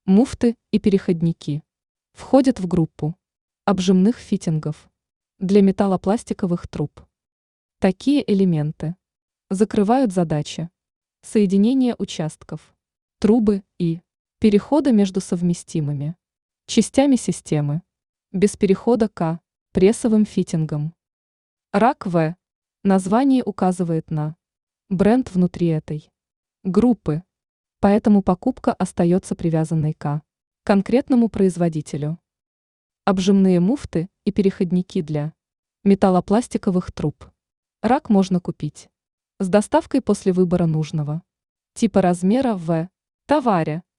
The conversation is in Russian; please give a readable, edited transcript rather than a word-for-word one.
Муфты и переходники входят в группу обжимных фитингов для металлопластиковых труб. Такие элементы закрывают задачи соединения участков, трубы и перехода между совместимыми частями системы, без перехода к прессовым фитингам. РАК В. Название указывает на бренд внутри этой группы, поэтому покупка остается привязанной к конкретному производителю. Обжимные муфты и переходники для металлопластиковых труб. РАК можно купить с доставкой после выбора нужного типа размера в товаре.